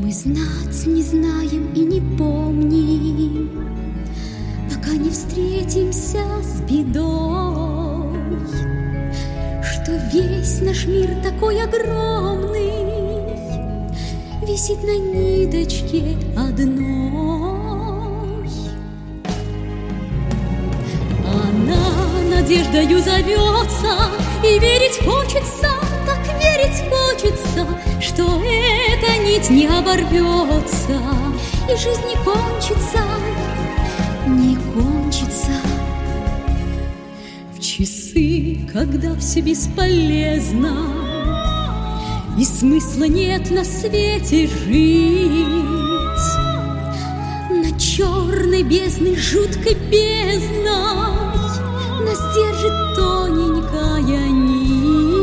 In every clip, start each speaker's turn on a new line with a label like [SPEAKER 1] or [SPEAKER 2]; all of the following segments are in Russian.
[SPEAKER 1] Мы знать не знаем и не помним, пока не встретимся с бедой, что весь наш мир такой огромный висит на ниточке одной. Она надеждою зовется, и верить хочется, так верить хочется, что эта нить не оборвется, и жизнь не кончится, не кончится. В часы, когда все бесполезно, и смысла нет на свете жить, на черной бездной, жуткой бездной нас держит тоненькая нить.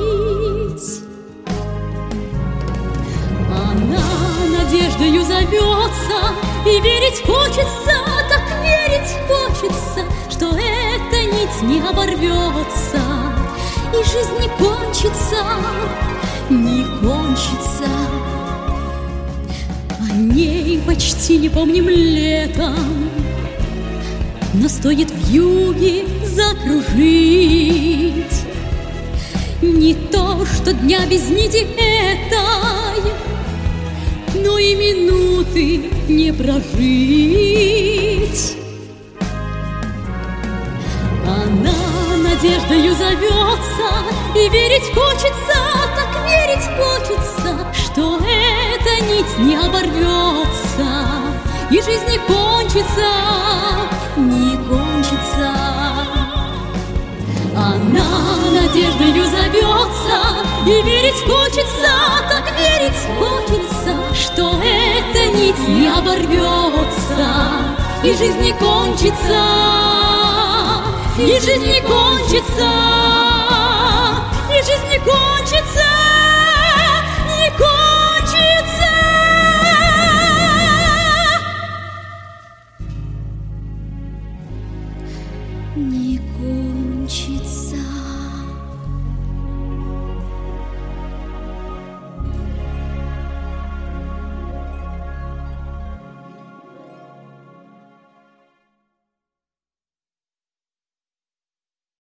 [SPEAKER 1] Она надеждою зовется, и верить хочется, так верить хочется, что эта нить не оборвется, и жизнь не кончится, не кончится. О ней почти не помним летом, но стоит вьюги закружить, не то что дня без нити этой, но и минуты не прожить. Она надеждою зовется, и верить хочется, так верить хочется, что эта нить не оборвется, и жизнь не кончится, не кончится. Она надеждою зовется, и верить хочется, так верить хочется, что эта нить не оборвется, и жизнь не кончится, и жизнь не кончится, и жизнь не кончится.